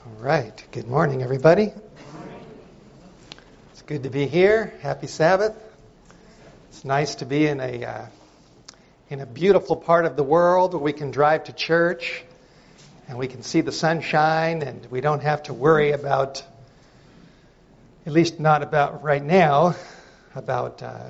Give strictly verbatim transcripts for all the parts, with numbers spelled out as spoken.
All right. Good morning, everybody. It's good to be here. Happy Sabbath. It's nice to be in a uh, in a beautiful part of the world where we can drive to church and we can see the sunshine and we don't have to worry about, at least not about right now, about uh,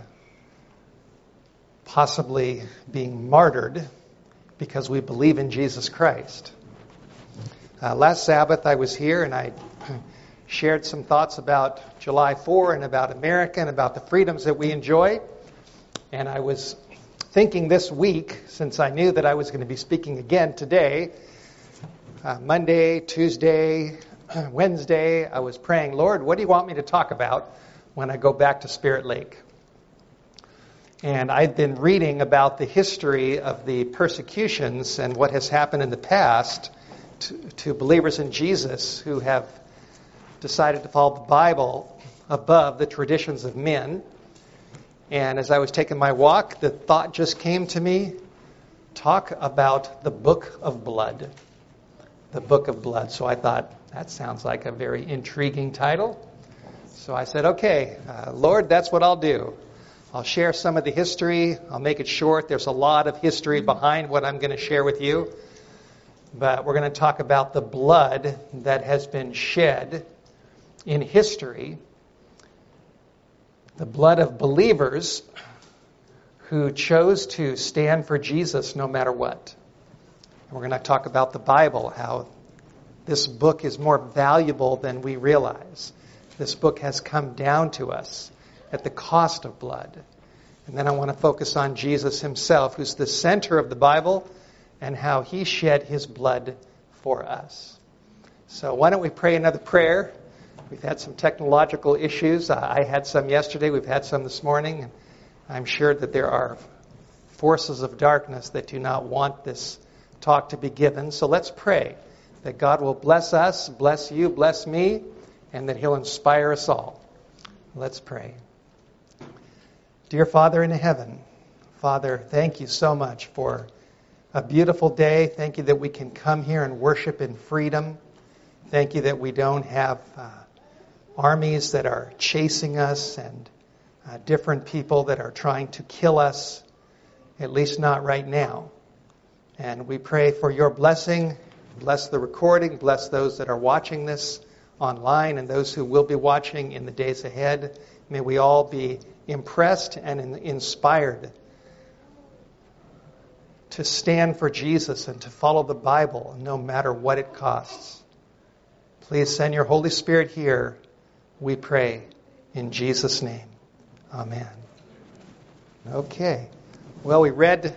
possibly being martyred because we believe in Jesus Christ. Uh, last Sabbath I was here and I shared some thoughts about July fourth and about America and about the freedoms that we enjoy. And I was thinking this week, since I knew that I was going to be speaking again today, uh, Monday, Tuesday, Wednesday, I was praying, Lord, what do you want me to talk about when I go back to Spirit Lake? And I've been reading about the history of the persecutions and what has happened in the past To, to believers in Jesus who have decided to follow the Bible above the traditions of men. And as I was taking my walk, the thought just came to me, talk about the book of blood. The book of blood. So I thought, that sounds like a very intriguing title. So I said, okay, uh, Lord, that's what I'll do. I'll share some of the history. I'll make it short. There's a lot of history behind what I'm going to share with you. But we're going to talk about the blood that has been shed in history, the blood of believers who chose to stand for Jesus no matter what. And we're going to talk about the Bible, how this book is more valuable than we realize. This book has come down to us at the cost of blood. And then I want to focus on Jesus himself, who's the center of the Bible, and how he shed his blood for us. So why don't we pray another prayer? We've had some technological issues. I had some yesterday. We've had some this morning. I'm sure that there are forces of darkness that do not want this talk to be given. So let's pray that God will bless us, bless you, bless me, and that he'll inspire us all. Let's pray. Dear Father in heaven, Father, thank you so much for a beautiful day. Thank you that we can come here and worship in freedom. Thank you that we don't have uh, armies that are chasing us and uh, different people that are trying to kill us, at least not right now. And we pray for your blessing. Bless the recording. Bless those that are watching this online and those who will be watching in the days ahead. May we all be impressed and in- inspired to stand for Jesus and to follow the Bible no matter what it costs. Please send your Holy Spirit here, we pray, in Jesus' name. Amen. Okay. Well, we read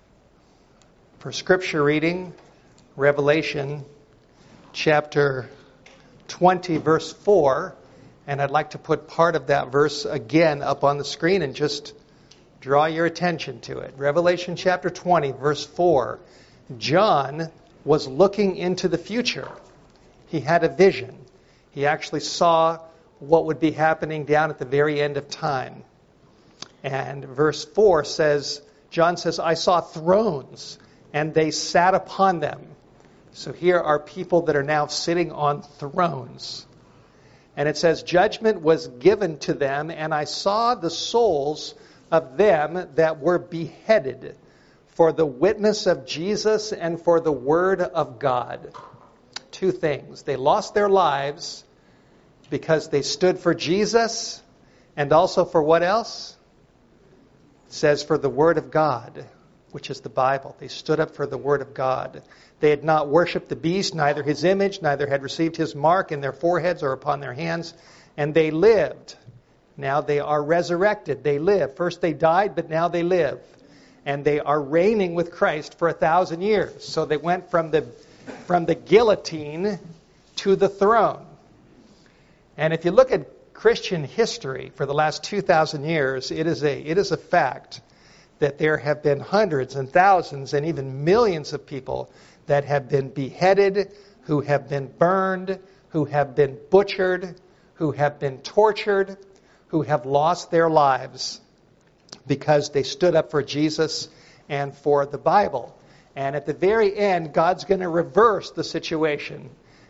for scripture reading, Revelation chapter twenty, verse four, and I'd like to put part of that verse again up on the screen and just draw your attention to it. Revelation chapter twenty, verse four. John was looking into the future. He had a vision. He actually saw what would be happening down at the very end of time. And verse four says, John says, I saw thrones, and they sat upon them. So here are people that are now sitting on thrones. And it says, judgment was given to them, and I saw the souls of them that were beheaded for the witness of Jesus and for the word of God. Two things. They lost their lives because they stood for Jesus, and also for what else? It says for the word of God, which is the Bible. They stood up for the word of God. They had not worshipped the beast, neither his image, neither had received his mark in their foreheads or upon their hands, and they lived. Now they are resurrected. They live. First they died, but now they live. And they are reigning with Christ for a thousand years. So they went from the from the guillotine to the throne. And if you look at Christian history for the last two thousand years, it is a it is a fact that there have been hundreds and thousands and even millions of people that have been beheaded, who have been burned, who have been butchered, who have been tortured, who have lost their lives because they stood up for Jesus and for the Bible. And at the very end, God's going to reverse the situation.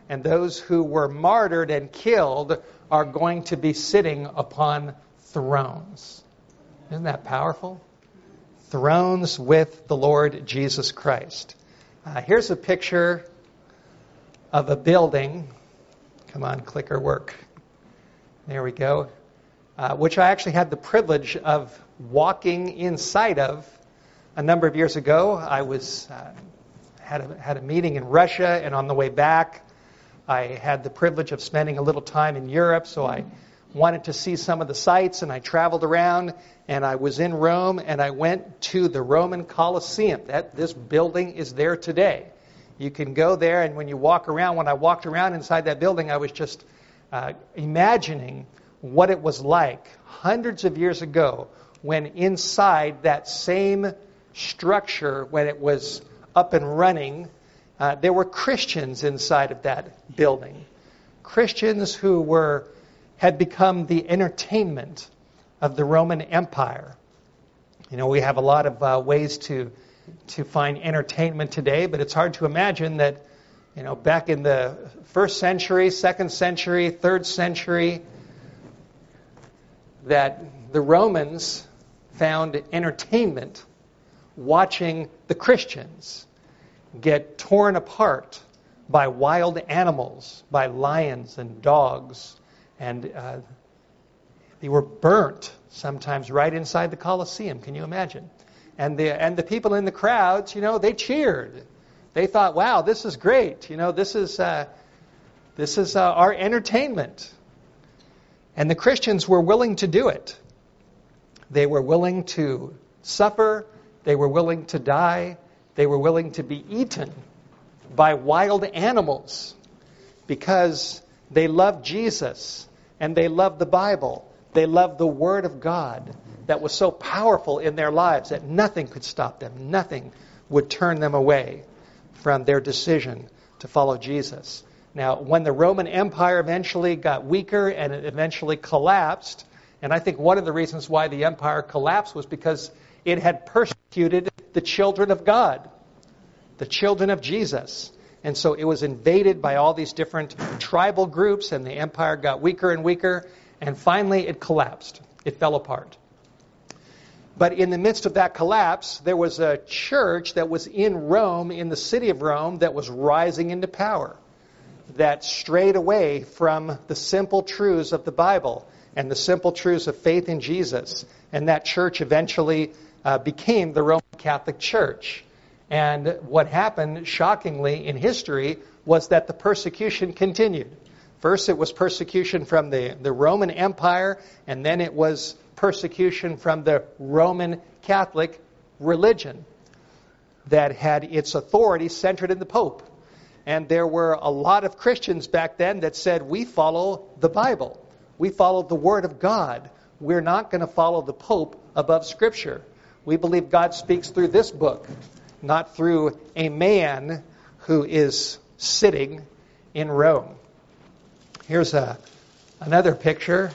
and those who were martyred and killed are going to be sitting upon thrones. Isn't that powerful? Thrones with the Lord Jesus Christ. Uh, here's a picture of a building. Come on, clicker, work. There we go. Uh, which I actually had the privilege of walking inside of a number of years ago. I was uh, had a, had a meeting in Russia, and on the way back, I had the privilege of spending a little time in Europe, so I wanted to see some of the sights, and I traveled around, and I was in Rome, and I went to the Roman Colosseum. That this building is there today. You can go there, and when you walk around, when I walked around inside that building, I was just uh, imagining what it was like hundreds of years ago when inside that same structure, when it was up and running, uh, there were Christians inside of that building. Christians who were had become the entertainment of the Roman Empire. You know, we have a lot of uh, ways to to find entertainment today, but it's hard to imagine that, you know, back in the first century, second century, third century, that the Romans found entertainment watching the Christians get torn apart by wild animals, by lions and dogs, and uh, they were burnt sometimes right inside the Colosseum. Can you imagine? And the and the people in the crowds, you know, they cheered. They thought, "Wow, this is great. You know, this is uh, this is uh, our entertainment." And the Christians were willing to do it. They were willing to suffer. They were willing to die. They were willing to be eaten by wild animals because they loved Jesus and they loved the Bible. They loved the Word of God that was so powerful in their lives that nothing could stop them. Nothing would turn them away from their decision to follow Jesus. Now, when the Roman Empire eventually got weaker and it eventually collapsed, and I think one of the reasons why the empire collapsed was because it had persecuted the children of God, the children of Jesus. And so it was invaded by all these different tribal groups, and the empire got weaker and weaker, and finally it collapsed. It fell apart. But in the midst of that collapse, there was a church that was in Rome, in the city of Rome, that was rising into power, that strayed away from the simple truths of the Bible and the simple truths of faith in Jesus. And that church eventually uh, became the Roman Catholic Church. And what happened, shockingly, in history was that the persecution continued. First, it was persecution from the, the Roman Empire, and then it was persecution from the Roman Catholic religion that had its authority centered in the Pope. And there were a lot of Christians back then that said, we follow the Bible. We follow the Word of God. We're not going to follow the Pope above Scripture. We believe God speaks through this book, not through a man who is sitting in Rome. Here's a, another picture.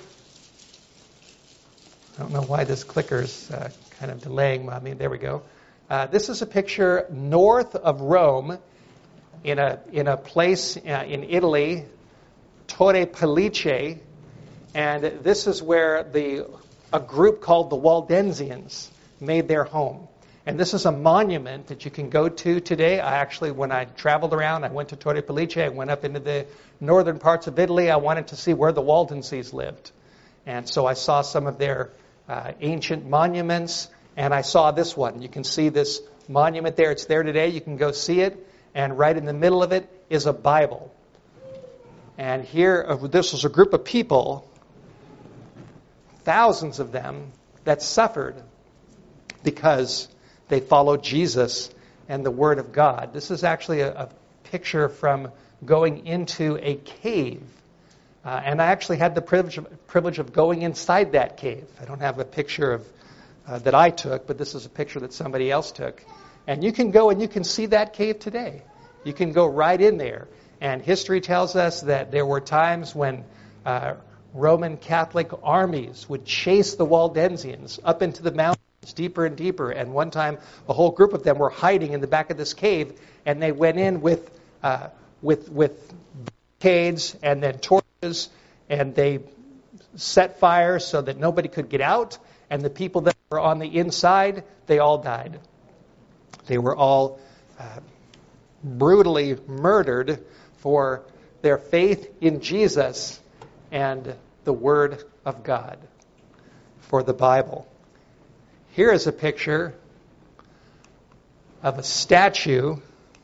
I don't know why this clicker's uh, kind of delaying. I mean, there we go. Uh, this is a picture north of Rome in a in a place uh, in Italy, Torre Pellice, and this is where the a group called the Waldensians made their home. And this is a monument that you can go to today. I actually, when I traveled around, I went to Torre Pellice. I went up into the northern parts of Italy. I wanted to see where the Waldenses lived. And so I saw some of their uh, ancient monuments, and I saw this one. You can see this monument there. It's there today. You can go see it. And right in the middle of it is a Bible. And here, uh, this was a group of people, thousands of them, that suffered because they followed Jesus and the Word of God. This is actually a, a picture from going into a cave. Uh, and I actually had the privilege of, privilege of going inside that cave. I don't have a picture of uh, that I took, but this is a picture that somebody else took. And you can go and you can see that cave today. You can go right in there. And history tells us that there were times when uh, Roman Catholic armies would chase the Waldensians up into the mountains, deeper and deeper. And one time, a whole group of them were hiding in the back of this cave, and they went in with uh, with with barricades and then torches, and they set fire so that nobody could get out, and the people that were on the inside, they all died. They were all uh, brutally murdered for their faith in Jesus and the Word of God, for the Bible. Here is a picture of a statue.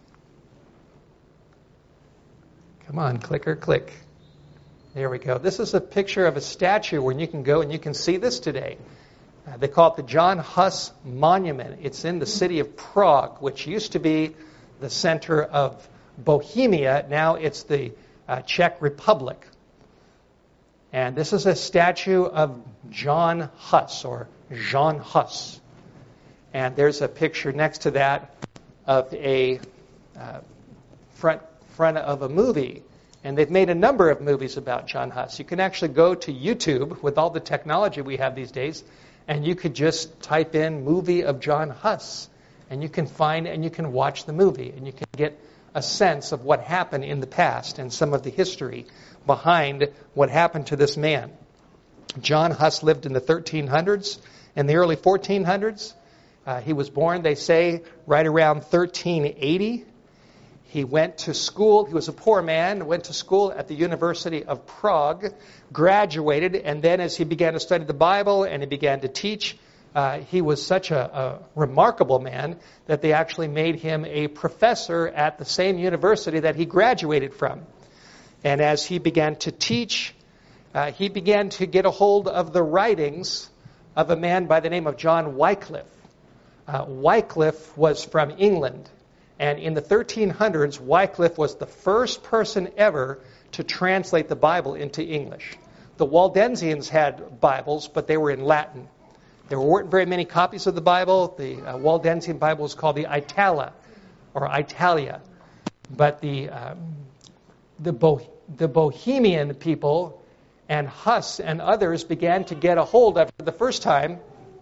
Come on, clicker, click. There we go. This is a picture of a statue where you can go and you can see this today. Uh, they call it the John Hus Monument. It's in the city of Prague, which used to be the center of Bohemia. Now it's the uh, Czech Republic. And this is a statue of John Hus, or Jean Hus. And there's a picture next to that of a uh, front front of a movie. And they've made a number of movies about John Hus. You can actually go to YouTube with all the technology we have these days, and you could just type in movie of John Hus, and you can find and you can watch the movie, and you can get a sense of what happened in the past and some of the history behind what happened to this man. John Hus lived in the thirteen hundreds. In the early fourteen hundreds, uh, he was born, they say, right around thirteen eighty. He went to school. He was a poor man, went to school at the University of Prague, graduated, and then as he began to study the Bible and he began to teach, uh, he was such a, a remarkable man that they actually made him a professor at the same university that he graduated from. And as he began to teach, uh, he began to get a hold of the writings of a man by the name of John Wycliffe. Uh, Wycliffe was from England. And in the thirteen hundreds, Wycliffe was the first person ever to translate the Bible into English. The Waldensians had Bibles, but they were in Latin. There weren't very many copies of the Bible. The uh, Waldensian Bible was called the Itala, or Italia. But the um, the, Bo- the Bohemian people and Huss and others began to get a hold of, for the first time,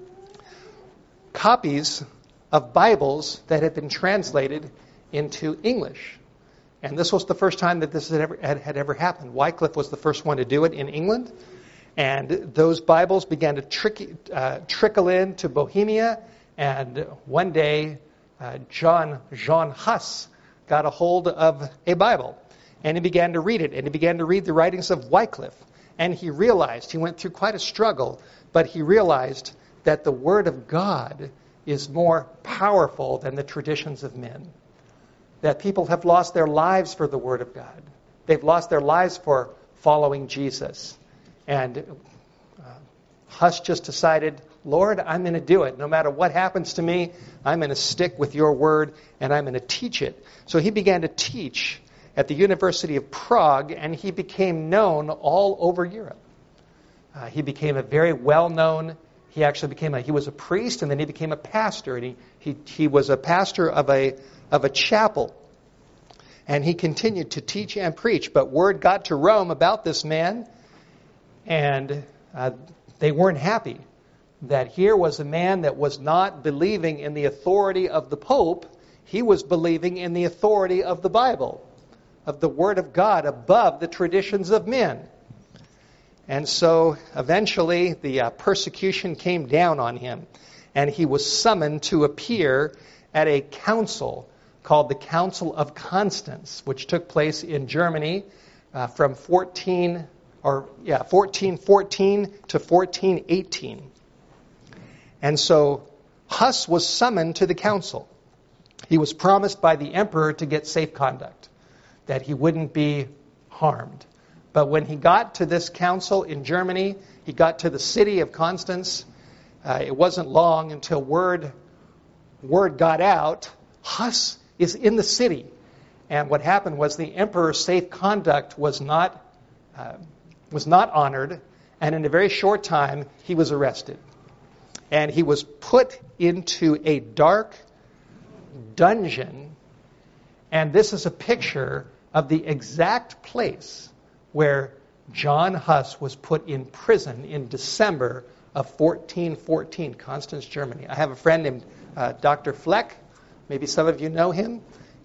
copies of Bibles that had been translated into English. And this was the first time that this had ever, had, had ever happened. Wycliffe was the first one to do it in England. And those Bibles began to trick, uh, trickle into Bohemia. And one day, uh, John, Jean Hus got a hold of a Bible. And he began to read it. And he began to read the writings of Wycliffe. And he realized, he went through quite a struggle, but he realized that the Word of God is more powerful than the traditions of men. That people have lost their lives for the Word of God. They've lost their lives for following Jesus. And uh, Huss just decided, Lord, I'm going to do it. No matter what happens to me, I'm going to stick with your Word and I'm going to teach it. So he began to teach at the University of Prague, and he became known all over Europe. Uh, he became a very well-known He actually became a, he was a priest, and then he became a pastor, and he, he, he was a pastor of a, of a chapel. And he continued to teach and preach, but word got to Rome about this man, and uh, they weren't happy that here was a man that was not believing in the authority of the Pope. He was believing in the authority of the Bible, of the Word of God, above the traditions of men. And so eventually the uh, persecution came down on him, and he was summoned to appear at a council called the Council of Constance, which took place in Germany uh, from fourteen or yeah fourteen fourteen to fourteen eighteen. And so Huss was summoned to the council. He was promised by the emperor to get safe conduct, that he wouldn't be harmed. But when he got to this council in Germany, he got to the city of Constance. Uh, it wasn't long until word word got out, Huss is in the city. And what happened was the emperor's safe conduct was not uh, was not honored, and in a very short time he was arrested. And he was put into a dark dungeon, and this is a picture of the exact place where John Huss was put in prison in December of fourteen fourteen, Constance, Germany. I have a friend named uh, Doctor Fleck. Maybe some of you know him.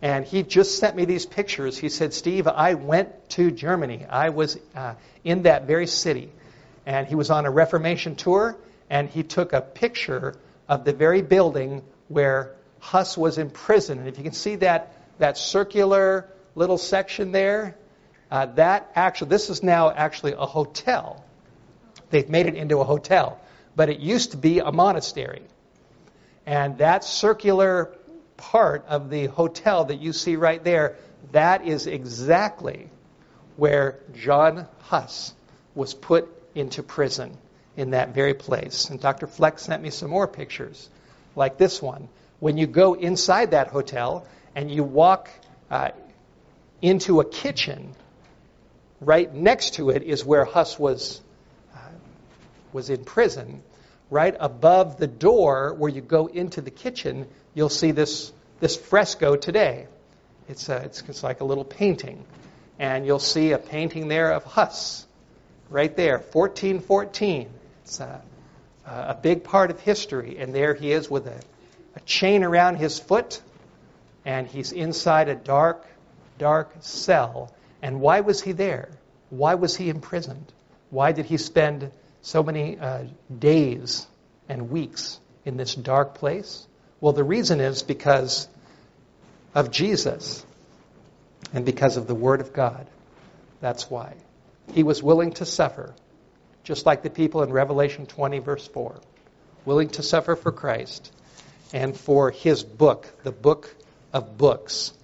And he just sent me these pictures. He said, Steve, I went to Germany. I was uh, in that very city. And he was on a Reformation tour, and he took a picture of the very building where Huss was in prison. And if you can see that, that circular little section there, uh, that actually, this is now actually a hotel. They've made it into a hotel. But it used to be a monastery. And that circular part of the hotel that you see right there, that is exactly where John Huss was put into prison, in that very place. And Doctor Fleck sent me some more pictures, like this one. When you go inside that hotel and you walk uh, into a kitchen, right next to it is where Huss was uh, was in prison. Right above the door where you go into the kitchen, you'll see this this fresco today. It's a, it's, it's like a little painting. And you'll see a painting there of Huss, right there, fourteen fourteen. It's a, a big part of history. And there he is with a, a chain around his foot, and he's inside a dark, dark cell. And why was he there? Why was he imprisoned? Why did he spend so many uh, days and weeks in this dark place? Well, the reason is because of Jesus and because of the Word of God. That's why. He was willing to suffer, just like the people in Revelation twenty, verse four. Willing to suffer for Christ and for His book, the book of books.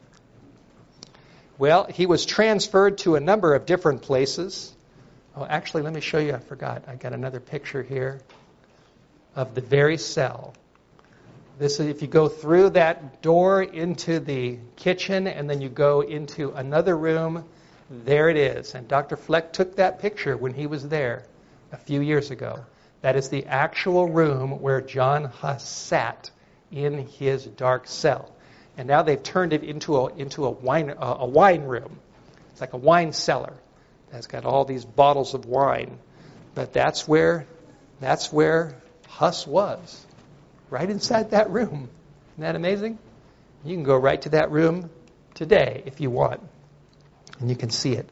Well, he was transferred to a number of different places. Oh, actually, let me show you. I forgot. I got another picture here of the very cell. This is if you go through that door into the kitchen and then you go into another room, there it is. And Doctor Fleck took that picture when he was there a few years ago. That is the actual room where John Huss sat in his dark cell. And now they've turned it into a into a wine a, a wine room. It's like a wine cellar. It's got all these bottles of wine. But that's where that's where Huss was. Right inside that room. Isn't that amazing? You can go right to that room today if you want. And you can see it.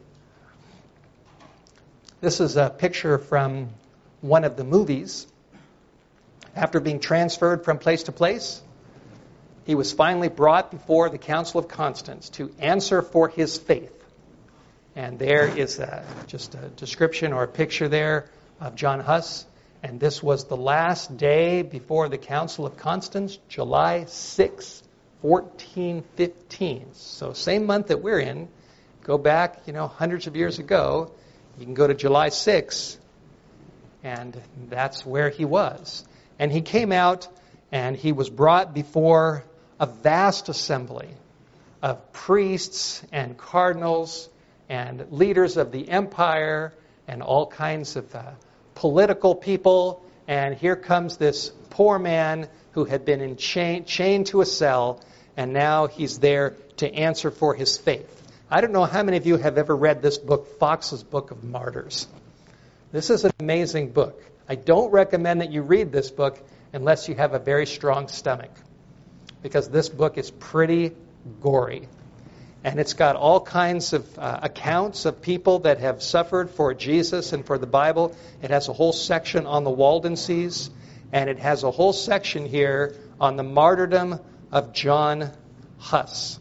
This is a picture from one of the movies. After being transferred from place to place, he was finally brought before the Council of Constance to answer for his faith. And there is a, just a description or a picture there of John Huss. And this was the last day before the Council of Constance, July sixth, fourteen fifteen. So same month that we're in. Go back, you know, hundreds of years ago. You can go to July sixth, and that's where he was. And he came out, and he was brought before a vast assembly of priests and cardinals and leaders of the empire and all kinds of uh, political people. And here comes this poor man who had been in chain, chained to a cell, and now he's there to answer for his faith. I don't know how many of you have ever read this book, Fox's Book of Martyrs. This is an amazing book. I don't recommend that you read this book unless you have a very strong stomach, because this book is pretty gory. And it's got all kinds of uh, accounts of people that have suffered for Jesus and for the Bible. It has a whole section on the Waldenses, and it has a whole section here on the martyrdom of John Huss.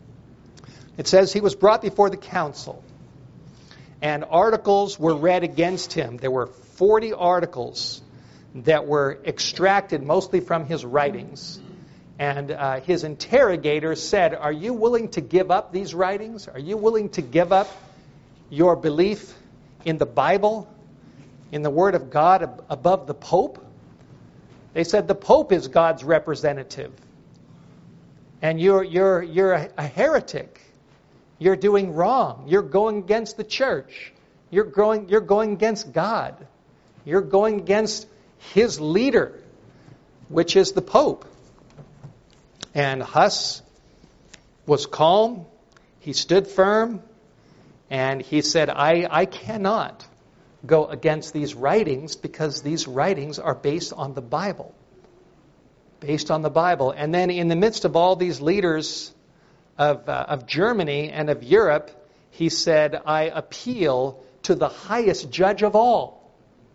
It says he was brought before the council, and articles were read against him. There were forty articles that were extracted mostly from his writings. And uh, his interrogator said, "Are you willing to give up these writings? Are you willing to give up your belief in the Bible, in the Word of God ab- above the Pope?" They said, "The Pope is God's representative. And you're, you're, you're a, a heretic. You're doing wrong. You're going against the church. You're going, you're going against God. You're going against his leader, which is the Pope." And Huss was calm. He stood firm. And he said, I, I cannot go against these writings because these writings are based on the Bible. Based on the Bible. And then in the midst of all these leaders of, uh, of Germany and of Europe, he said, I appeal to the highest judge of all.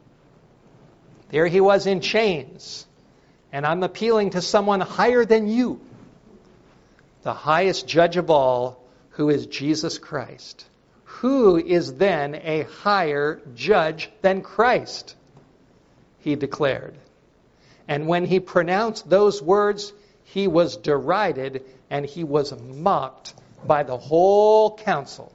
There he was in chains, and I'm appealing to someone higher than you, the highest judge of all, who is Jesus Christ. Who is then a higher judge than Christ? He declared. And when he pronounced those words, he was derided and he was mocked by the whole council.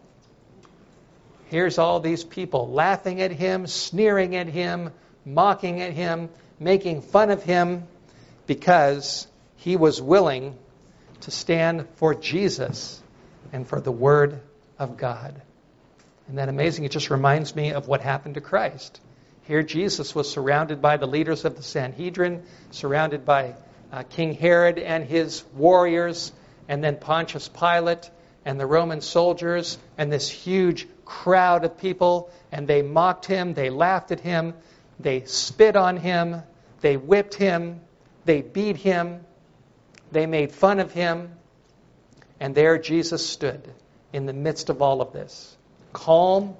Here's all these people laughing at him, sneering at him, mocking at him, making fun of him, because he was willing to stand for Jesus and for the Word of God. Isn't that amazing? It just reminds me of what happened to Christ. Here Jesus was surrounded by the leaders of the Sanhedrin, surrounded by uh, King Herod and his warriors, and then Pontius Pilate and the Roman soldiers, and this huge crowd of people, and they mocked him, they laughed at him, they spit on him, they whipped him, they beat him, they made fun of him, and there Jesus stood in the midst of all of this, calm,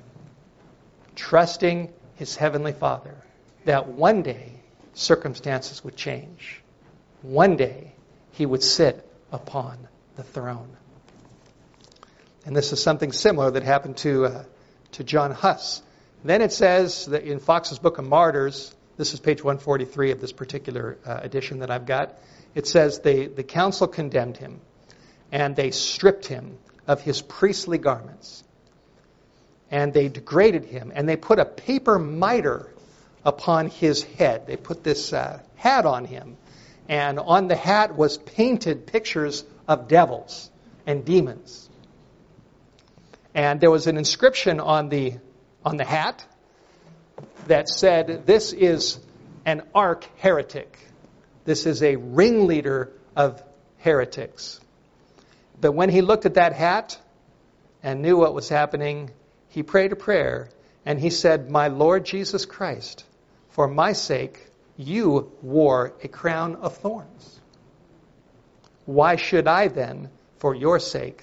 trusting his heavenly Father, that one day circumstances would change. One day he would sit upon the throne. And this is something similar that happened to uh, to John Huss. Then it says that in Fox's Book of Martyrs, this is page one forty-three of this particular uh, edition that I've got, it says they, the council condemned him, and they stripped him of his priestly garments, and they degraded him, and they put a paper mitre upon his head. They put this uh, hat on him, and on the hat was painted pictures of devils and demons. And there was an inscription on the on the hat that said, "This is an arch heretic. This is a ringleader of heretics." But when he looked at that hat and knew what was happening, he prayed a prayer and he said, "My Lord Jesus Christ, for my sake, you wore a crown of thorns. Why should I then, for your sake,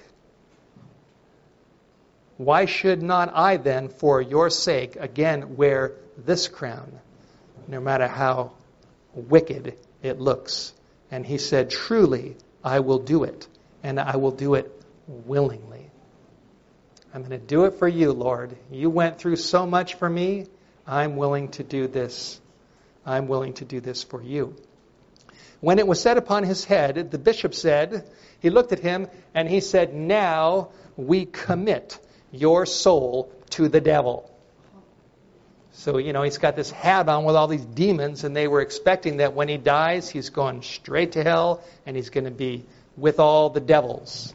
why should not I then, for your sake, again wear this crown, no matter how wicked it looks?" And he said, "Truly, I will do it, and I will do it willingly. I'm going to do it for you, Lord. You went through so much for me. I'm willing to do this. I'm willing to do this for you." When it was set upon his head, the bishop said, he looked at him and he said, "Now we commit your soul to the devil." So, you know, he's got this hat on with all these demons, and they were expecting that when he dies, he's going straight to hell, and he's going to be with all the devils.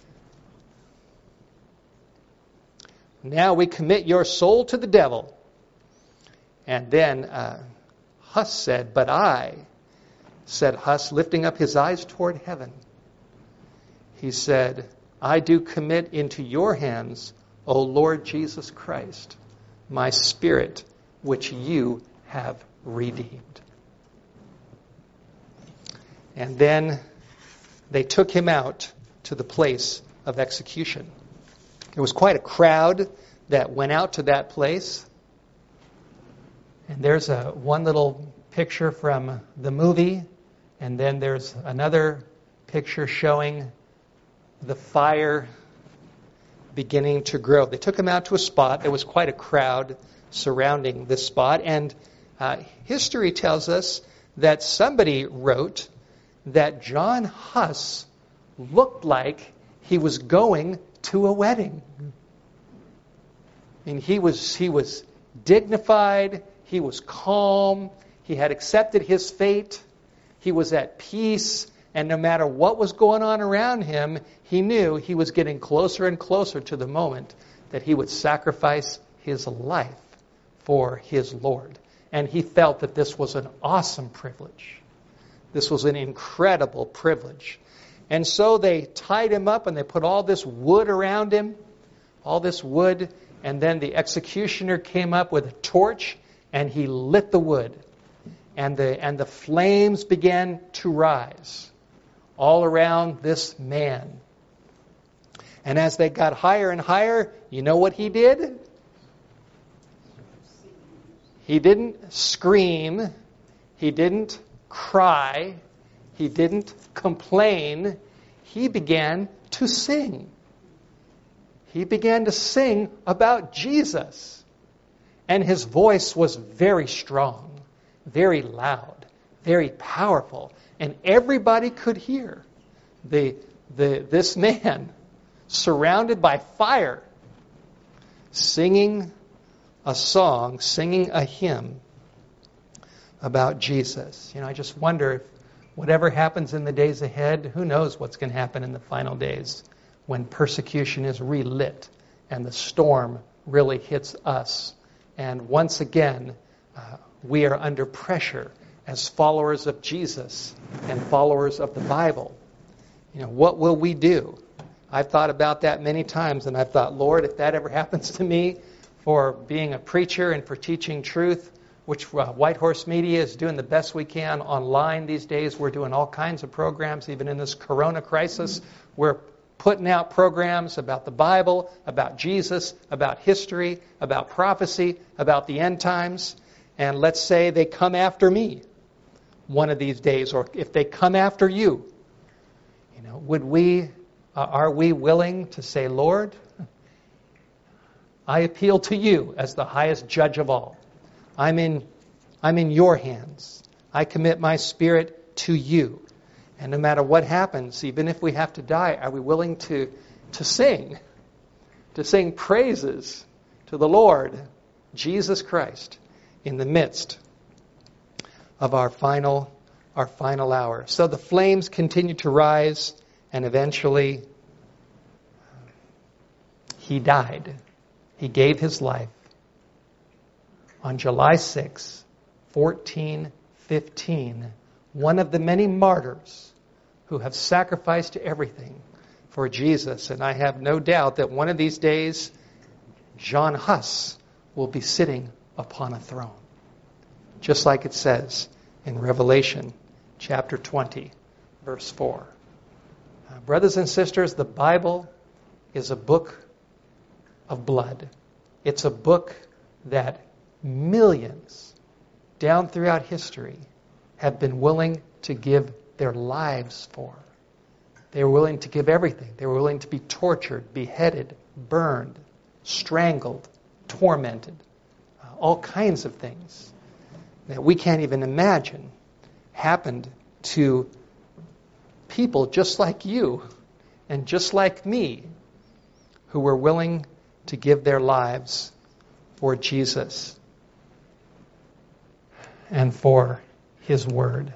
"Now we commit your soul to the devil." And then uh, Huss said, "But I," said Huss, lifting up his eyes toward heaven, he said, "I do commit into your hands, O Lord Jesus Christ, my spirit, which you have redeemed." And then they took him out to the place of execution. There was quite a crowd that went out to that place. And there's a one little picture from the movie, and then there's another picture showing the fire beginning to grow. They took him out to a spot. There was quite a crowd surrounding this spot. And uh, history tells us that somebody wrote that John Huss looked like he was going to a wedding. And he was he was dignified, he was calm, he had accepted his fate, he was at peace, and no matter what was going on around him, he knew he was getting closer and closer to the moment that he would sacrifice his life for his Lord. And he felt that this was an awesome privilege. This was an incredible privilege. And so they tied him up and they put all this wood around him, all this wood, and then the executioner came up with a torch and he lit the wood. And the, and the flames began to rise all around this man And as they got higher and higher, you know what he did? He didn't scream. He didn't cry. He didn't complain. He began to sing. He began to sing about Jesus. And his voice was very strong, very loud, very powerful. And everybody could hear the, the, this man surrounded by fire singing a song, singing a hymn about Jesus. You know, I just wonder if whatever happens in the days ahead, who knows what's going to happen in the final days when persecution is relit and the storm really hits us. And once again, uh, we are under pressure as followers of Jesus and followers of the Bible. You know, what will we do? I've thought about that many times, and I've thought, Lord, if that ever happens to me for being a preacher and for teaching truth, which uh, White Horse Media is doing the best we can online these days. We're doing all kinds of programs, even in this corona crisis. We're putting out programs about the Bible, about Jesus, about history, about prophecy, about the end times. And let's say they come after me one of these days, or if they come after you, you know, would we, uh, are we willing to say, Lord, I appeal to you as the highest judge of all. I'm in, I'm in your hands. I commit my spirit to you. And no matter what happens, even if we have to die, are we willing to, to sing, to sing praises to the Lord Jesus Christ in the midst of our final, our final hour? So the flames continue to rise, and eventually he died. He gave his life on July sixth, fourteen fifteen, one of the many martyrs who have sacrificed everything for Jesus. And I have no doubt that one of these days, John Huss will be sitting upon a throne, just like it says in Revelation chapter twenty, verse four. Uh, brothers and sisters, the Bible is a book of blood. It's a book that millions down throughout history have been willing to give their lives for. They were willing to give everything. They were willing to be tortured, beheaded, burned, strangled, tormented, uh, all kinds of things that we can't even imagine happened to people just like you and just like me who were willing to give their lives for Jesus and for his word.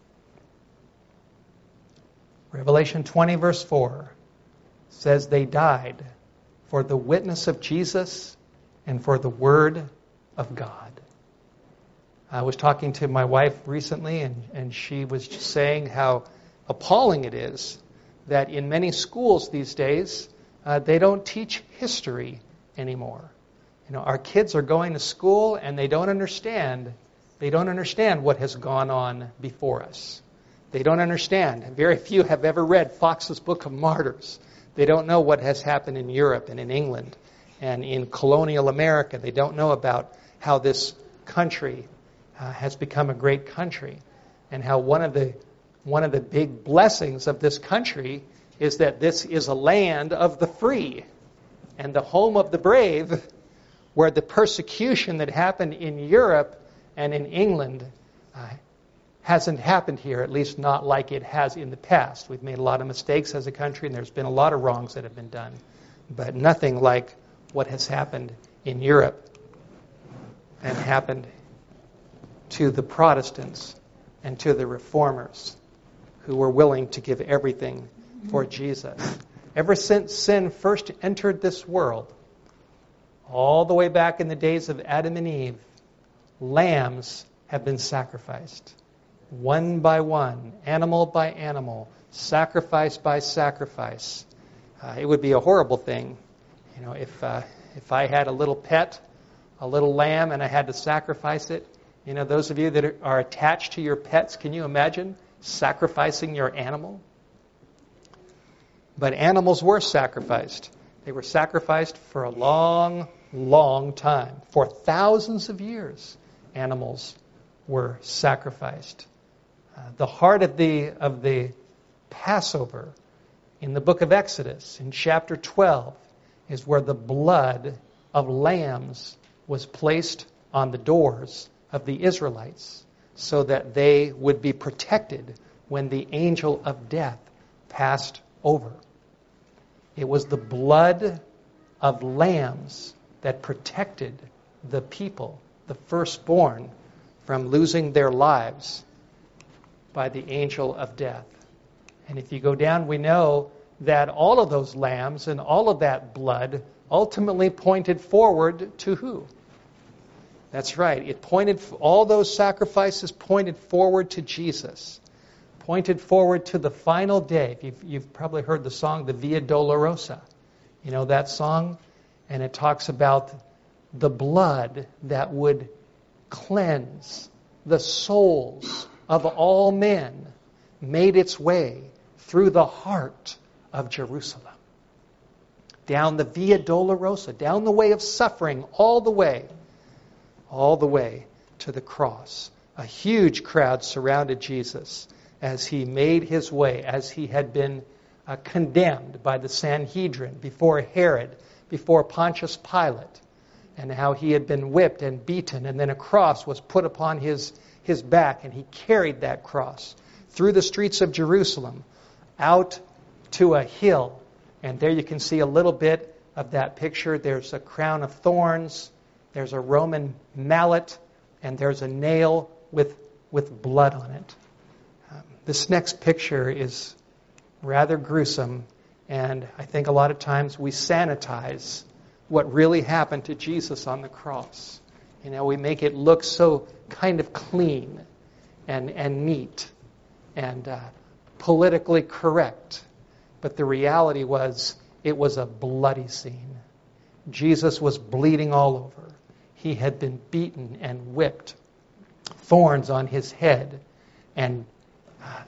Revelation twenty, verse four says they died for the witness of Jesus and for the word of God. I was talking to my wife recently, and, and she was just saying how appalling it is that in many schools these days, uh, they don't teach history anymore. You know, our kids are going to school and they don't understand, they don't understand what has gone on before us. They don't understand. Very few have ever read Fox's Book of Martyrs. They don't know what has happened in Europe and in England and in colonial America. They don't know about how this country uh, has become a great country, and how one of the one of the big blessings of this country is that this is a land of the free and the home of the brave, where the persecution that happened in Europe and in England uh, hasn't happened here, at least not like it has in the past. We've made a lot of mistakes as a country, and there's been a lot of wrongs that have been done, but nothing like what has happened in Europe and happened to the Protestants and to the Reformers who were willing to give everything for Jesus. Ever since sin first entered this world, all the way back in the days of Adam and Eve, lambs have been sacrificed. One by one, animal by animal, sacrifice by sacrifice. Uh, it would be a horrible thing, you know, if uh, if I had a little pet, a little lamb, and I had to sacrifice it. You know, those of you that are, are attached to your pets, can you imagine sacrificing your animal? But animals were sacrificed. They were sacrificed for a long, long time. For thousands of years, animals were sacrificed. Uh, the heart of the of the Passover in the book of Exodus, in chapter twelve, is where the blood of lambs was placed on the doors of the Israelites so that they would be protected when the angel of death passed over. It was the blood of lambs that protected the people, the firstborn, from losing their lives by the angel of death. And if you go down, we know that all of those lambs and all of that blood ultimately pointed forward to who? That's right. It pointed, all those sacrifices pointed forward to Jesus. Pointed forward to the final day. You've, you've probably heard the song, the Via Dolorosa. You know that song? And it talks about the blood that would cleanse the souls of all men made its way through the heart of Jerusalem. Down the Via Dolorosa, down the way of suffering, all the way, all the way to the cross. A huge crowd surrounded Jesus as he made his way, as he had been uh, condemned by the Sanhedrin before Herod, before Pontius Pilate, and how he had been whipped and beaten, and then a cross was put upon his, his back, and he carried that cross through the streets of Jerusalem, out to a hill. And there you can see a little bit of that picture. There's a crown of thorns, there's a Roman mallet, and there's a nail with, with blood on it. Um, this next picture is rather gruesome, and I think a lot of times we sanitize what really happened to Jesus on the cross. You know, we make it look so kind of clean and, and neat and uh, politically correct. But the reality was, it was a bloody scene. Jesus was bleeding all over. He had been beaten and whipped, thorns on his head, and uh,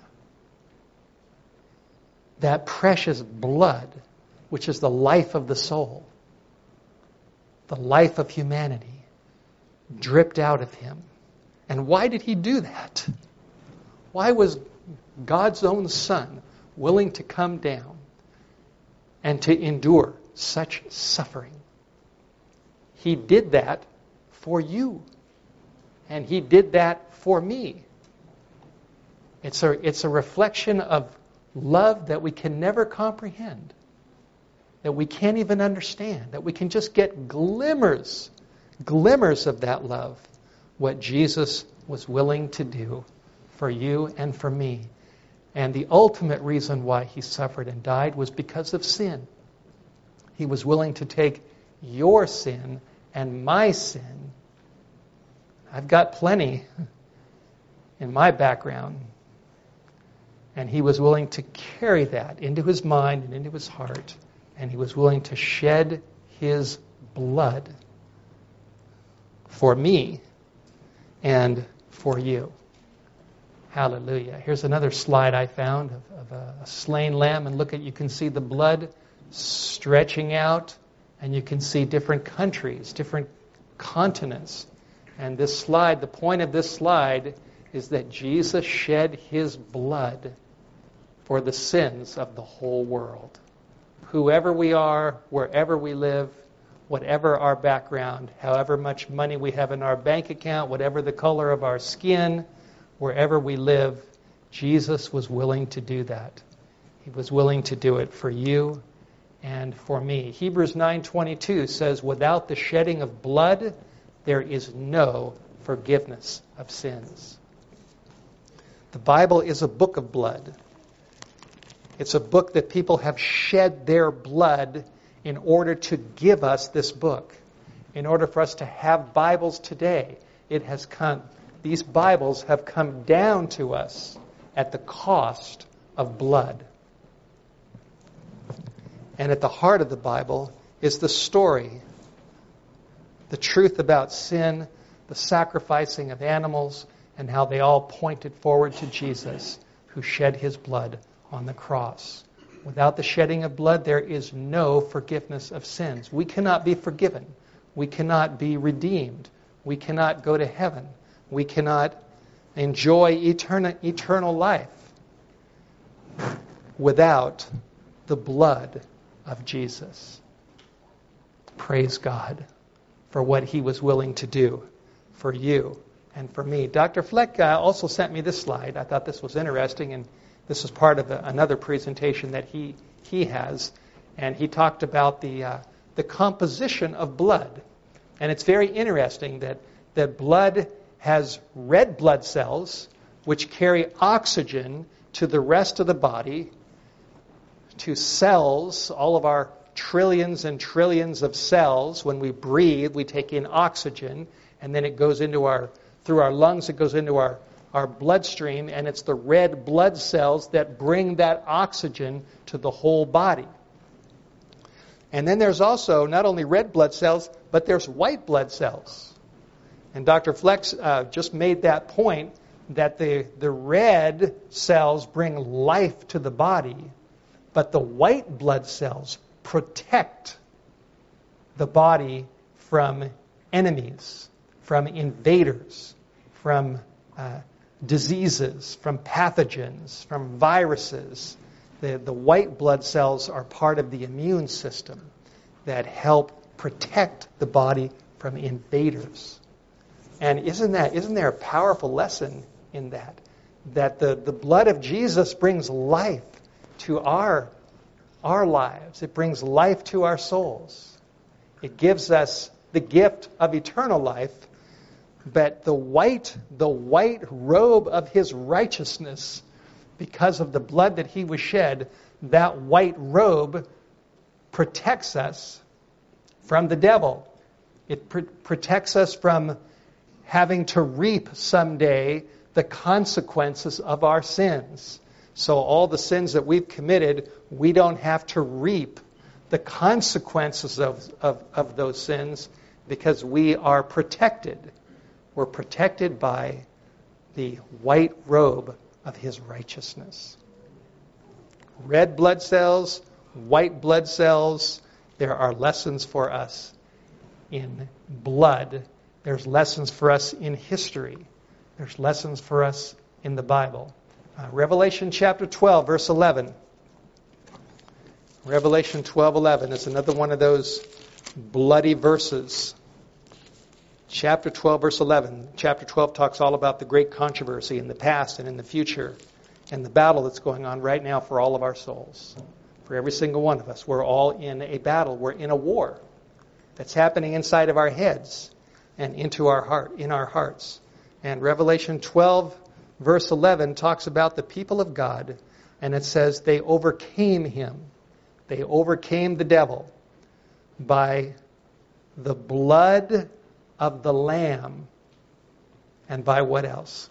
that precious blood, which is the life of the soul, the life of humanity, dripped out of him. And why did he do that? Why was God's own Son willing to come down and to endure such suffering? He did that for you. And he did that for me. It's a, it's a reflection of love that we can never comprehend, that we can't even understand, that we can just get glimmers, glimmers of that love, what Jesus was willing to do for you and for me. And the ultimate reason why he suffered and died was because of sin. He was willing to take your sin and my sin. I've got plenty in my background. And he was willing to carry that into his mind and into his heart. And he was willing to shed his blood for me and for you. Hallelujah. Here's another slide I found of, of a, a slain lamb. And look at, you can see the blood stretching out. And you can see different countries, different continents. And this slide, the point of this slide is that Jesus shed his blood for the sins of the whole world. Whoever we are, wherever we live, whatever our background, however much money we have in our bank account, whatever the color of our skin, wherever we live, Jesus was willing to do that. He was willing to do it for you and for me. Hebrews nine twenty-two says, without the shedding of blood, there is no forgiveness of sins. The Bible is a book of blood. It's a book that people have shed their blood in order to give us this book. In order for us to have Bibles today, it has come, these Bibles have come down to us at the cost of blood. And at the heart of the Bible is the story, the truth about sin, the sacrificing of animals, and how they all pointed forward to Jesus, who shed his blood on the cross. Without the shedding of blood, there is no forgiveness of sins. We cannot be forgiven. We cannot be redeemed. We cannot go to heaven. We cannot enjoy eternal, eternal life without the blood of Jesus. Praise God for what he was willing to do for you and for me. Doctor Fleck uh, also sent me this slide. I thought this was interesting, and this is part of a, another presentation that he he has. And he talked about the uh, the composition of blood. And it's very interesting that, that blood has red blood cells which carry oxygen to the rest of the body, to cells, all of our trillions and trillions of cells. When we breathe, we take in oxygen, and then it goes into our, through our lungs, it goes into our, our bloodstream, and it's the red blood cells that bring that oxygen to the whole body. And then there's also not only red blood cells, but there's white blood cells. And Doctor Flex uh, just made that point that the, the red cells bring life to the body, but the white blood cells protect the body from enemies, from invaders, from uh, diseases, from pathogens, from viruses. The, the white blood cells are part of the immune system that help protect the body from invaders. And isn't that isn't there a powerful lesson in that? That the, the blood of Jesus brings life to our, our lives. It brings life to our souls. It gives us the gift of eternal life. But the white, the white robe of his righteousness, because of the blood that he was shed, that white robe protects us from the devil. It pr- protects us from having to reap someday the consequences of our sins. So all the sins that we've committed, we don't have to reap the consequences of, of, of those sins because we are protected. We're protected by the white robe of his righteousness. Red blood cells, white blood cells, there are lessons for us in blood. There's lessons for us in history. There's lessons for us in the Bible. Uh, Revelation chapter twelve, verse eleven. Revelation twelve eleven is another one of those bloody verses. Chapter twelve, verse eleven. Chapter twelve talks all about the great controversy in the past and in the future, and the battle that's going on right now for all of our souls. For every single one of us. We're all in a battle. We're in a war that's happening inside of our heads and into our heart, in our hearts. And Revelation twelve, verse eleven talks about the people of God, and it says they overcame him. They overcame the devil by the blood of the Lamb, and by what else?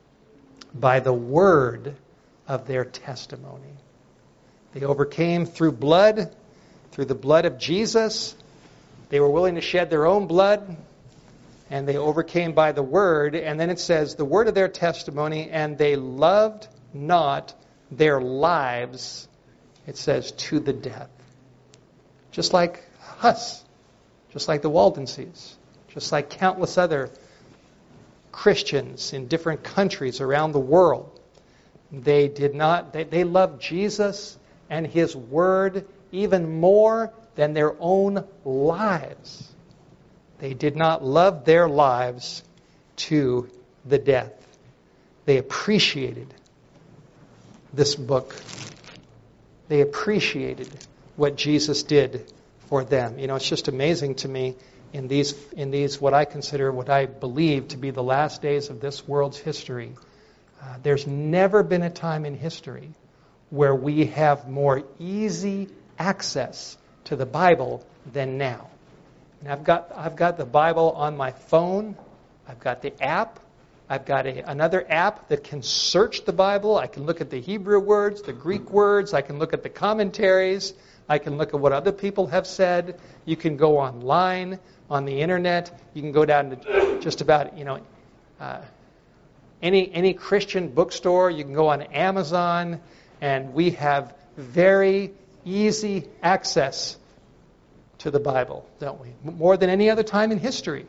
By the word of their testimony. They overcame through blood, through the blood of Jesus. They were willing to shed their own blood, and they overcame by the word. And then it says, the word of their testimony, and they loved not their lives, it says, to the death. Just like us, just like the Waldenses, just like countless other Christians in different countries around the world. They did not, they, they loved Jesus and his word even more than their own lives. They did not love their lives to the death. They appreciated this book. They appreciated what Jesus did for them. You know, it's just amazing to me in these, in these what I consider, what I believe to be the last days of this world's history. Uh, there's never been a time in history where we have more easy access to the Bible than now. And I've got I've got the Bible on my phone. I've got the app. I've got a, another app that can search the Bible. I can look at the Hebrew words, the Greek words. I can look at the commentaries. I can look at what other people have said. You can go online, on the internet. You can go down to just about, you know, uh, any any Christian bookstore. You can go on Amazon. And we have very easy access to the Bible, don't we? More than any other time in history.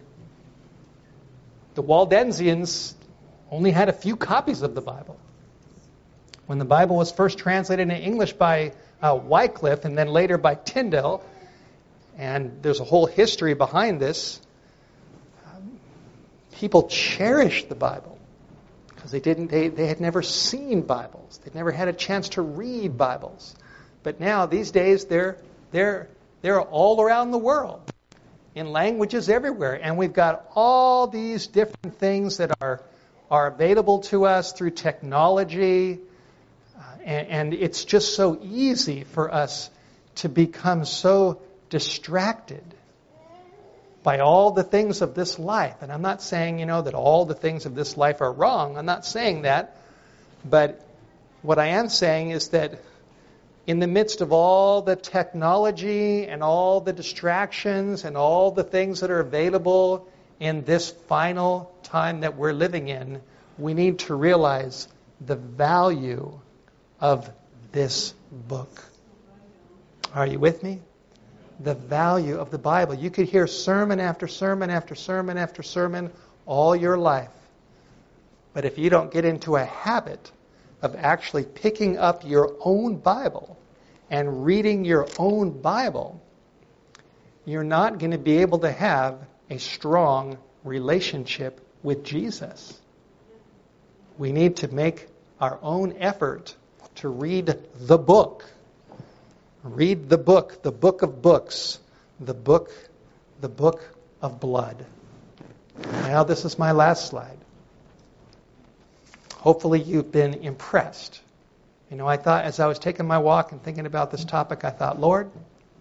The Waldensians only had a few copies of the Bible. When the Bible was first translated into English by uh, Wycliffe and then later by Tyndale, and there's a whole history behind this, um, people cherished the Bible because they didn't. They, they had never seen Bibles. They'd never had a chance to read Bibles. But now, these days, they're they're they're all around the world, in languages everywhere, and we've got all these different things that are are available to us through technology. And, and it's just so easy for us to become so distracted by all the things of this life. And I'm not saying, you know, that all the things of this life are wrong. I'm not saying that. But what I am saying is that in the midst of all the technology and all the distractions and all the things that are available in this final time that we're living in, we need to realize the value of this book. Are you with me? The value of the Bible. You could hear sermon after sermon after sermon after sermon all your life. But if you don't get into a habit of actually picking up your own Bible and reading your own Bible, you're not going to be able to have a strong relationship with Jesus. We need to make our own effort to read the book. Read the book, the book of books, the book, the book of blood. Now this is my last slide. Hopefully you've been impressed. You know, I thought as I was taking my walk and thinking about this topic, I thought, Lord,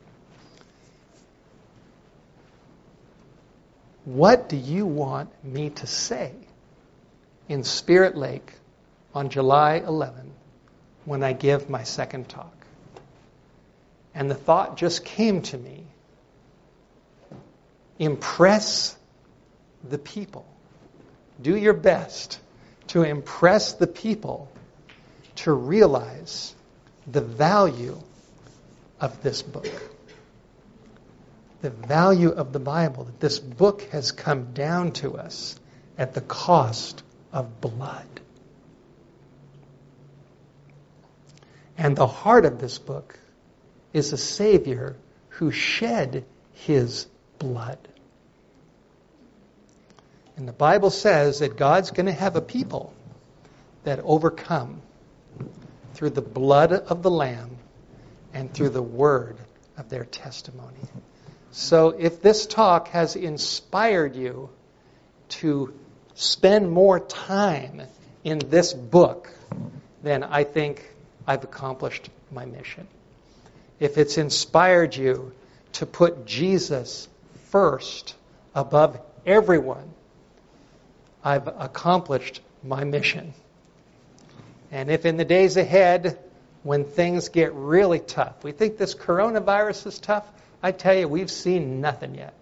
what do you want me to say in Spirit Lake on July eleventh when I give my second talk? And the thought just came to me, impress the people. Do your best to impress the people to realize the value of this book. The value of the Bible, that this book has come down to us at the cost of blood. And the heart of this book is a Savior who shed his blood. And the Bible says that God's going to have a people that overcome through the blood of the Lamb and through the word of their testimony. So if this talk has inspired you to spend more time in this book, then I think I've accomplished my mission. If it's inspired you to put Jesus first above everyone, I've accomplished my mission. And if in the days ahead, when things get really tough, we think this coronavirus is tough, I tell you, we've seen nothing yet.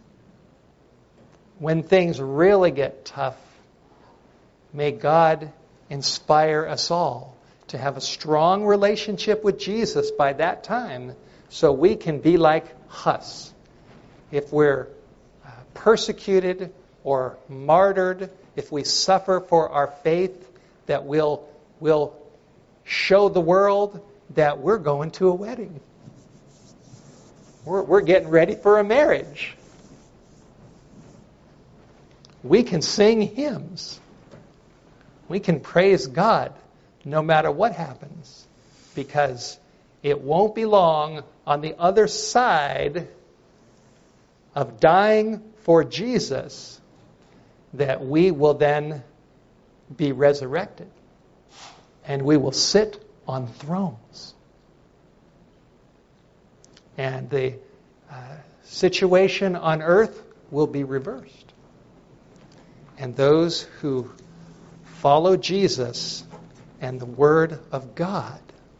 When things really get tough, may God inspire us all to have a strong relationship with Jesus by that time so we can be like Huss. If we're uh, persecuted or martyred, if we suffer for our faith, that we'll, we'll show the world that we're going to a wedding. We're, we're getting ready for a marriage. We can sing hymns. We can praise God no matter what happens, because it won't be long on the other side of dying for Jesus that we will then be resurrected and we will sit on thrones. And the uh, situation on earth will be reversed. And those who follow Jesus and the Word of God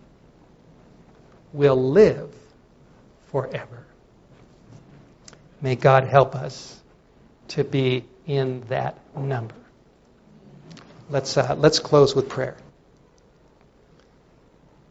will live forever. May God help us to be in that number. Let's uh, let's close with prayer.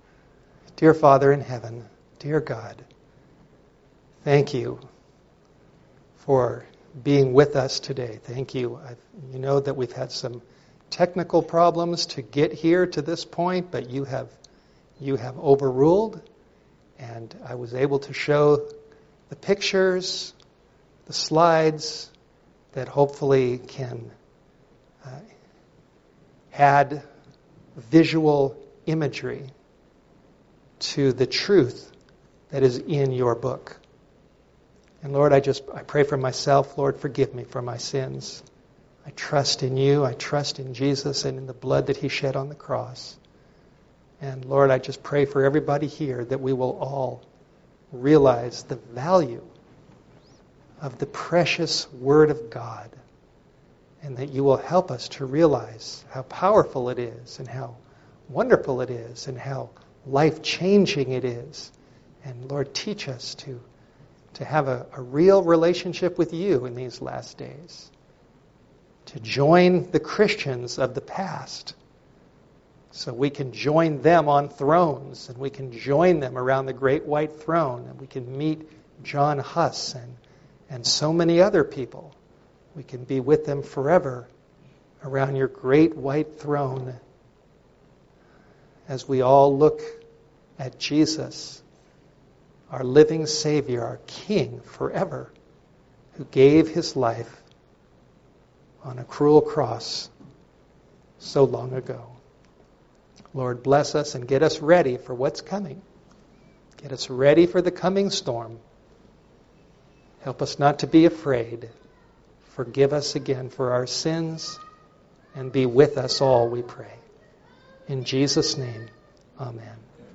Dear Father in heaven, dear God, thank you for being with us today. Thank you. I, you know that we've had some technical problems to get here to this point, but you have you have overruled, and I was able to show the pictures, the slides that hopefully can uh, add visual imagery to the truth that is in your book. And Lord, I just I pray for myself. Lord, forgive me for my sins. I trust in you. I trust in Jesus and in the blood that he shed on the cross. And Lord, I just pray for everybody here that we will all realize the value of the precious Word of God, and that you will help us to realize how powerful it is and how wonderful it is and how life-changing it is. And Lord, teach us to, to have a, a real relationship with you in these last days, to join the Christians of the past so we can join them on thrones, and we can join them around the great white throne, and we can meet John Huss and, and so many other people. We can be with them forever around your great white throne as we all look at Jesus, our living Savior, our King forever, who gave his life on a cruel cross so long ago. Lord, bless us and get us ready for what's coming. Get us ready for the coming storm. Help us not to be afraid. Forgive us again for our sins, and be with us all, we pray. In Jesus' name, amen.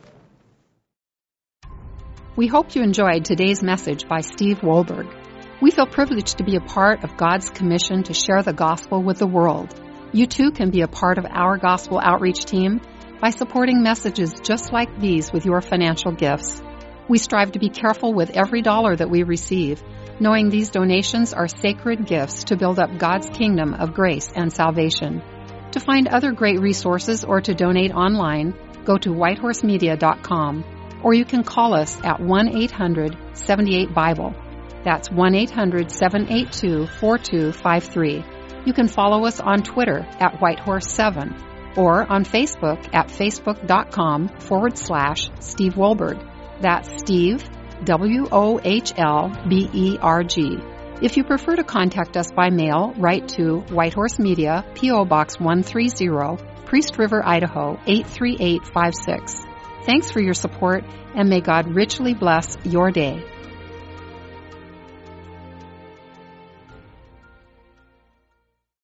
We hope you enjoyed today's message by Steve Wohlberg. We feel privileged to be a part of God's commission to share the gospel with the world. You too can be a part of our gospel outreach team by supporting messages just like these with your financial gifts. We strive to be careful with every dollar that we receive, knowing these donations are sacred gifts to build up God's kingdom of grace and salvation. To find other great resources or to donate online, go to whitehorse media dot com, or you can call us at one eight hundred seven eight Bible. That's one eight hundred seven eight two four two five three. You can follow us on Twitter at whitehorse seven, or on Facebook at facebook.com forward slash Steve Wohlberg. That's Steve, W O H L B E R G. If you prefer to contact us by mail, write to Whitehorse Media, P O Box one thirty, Priest River, Idaho eight three eight five six. Thanks for your support, and may God richly bless your day.